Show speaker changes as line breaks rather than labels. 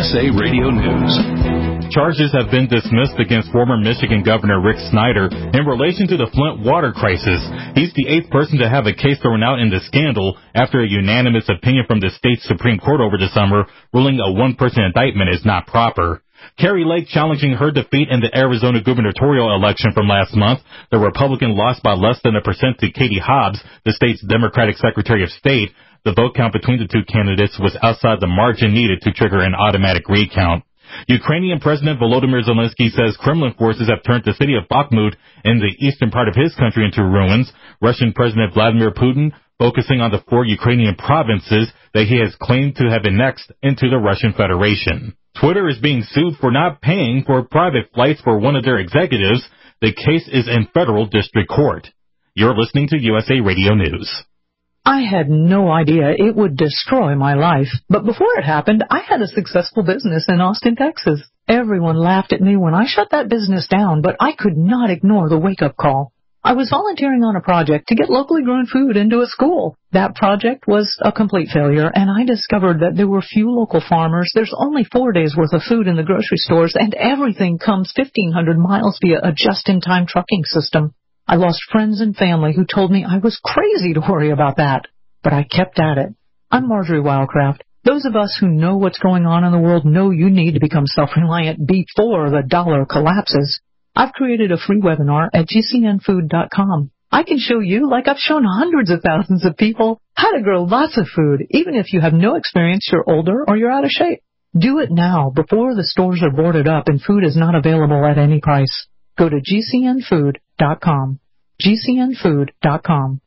USA Radio News.
Charges have been dismissed against former Michigan Governor Rick Snyder in relation to the Flint water crisis. He's the 8th person to have a case thrown out in the scandal after a unanimous opinion from the state's Supreme Court over the summer ruling a one-person indictment is not proper. Kari Lake challenging her defeat in the Arizona gubernatorial election from last month. The Republican lost by less than 1% to Katie Hobbs, the state's Democratic Secretary of State. The vote count between the two candidates was outside the margin needed to trigger an automatic recount. Ukrainian President Volodymyr Zelensky says Kremlin forces have turned the city of Bakhmut in the eastern part of his country into ruins. Russian President Vladimir Putin focusing on the 4 Ukrainian provinces that he has claimed to have annexed into the Russian Federation. Twitter is being sued for not paying for private flights for one of their executives. The case is in federal district court. You're listening to USA Radio News.
I had no idea it would destroy my life, but before it happened, I had a successful business in Austin, Texas. Everyone laughed at me when I shut that business down, but I could not ignore the wake-up call. I was volunteering on a project to get locally grown food into a school. That project was a complete failure, and I discovered that there were few local farmers. There's only 4 days worth of food in the grocery stores, and everything comes 1,500 miles via a just-in-time trucking system. I lost friends and family who told me I was crazy to worry about that, but I kept at it. I'm Marjorie Wildcraft. Those of us who know what's going on in the world know you need to become self-reliant before the dollar collapses. I've created a free webinar at gcnfood.com. I can show you, like I've shown hundreds of thousands of people, how to grow lots of food, even if you have no experience, you're older, or you're out of shape. Do it now, before the stores are boarded up and food is not available at any price. Go to gcnfood.com. gcnfood.com.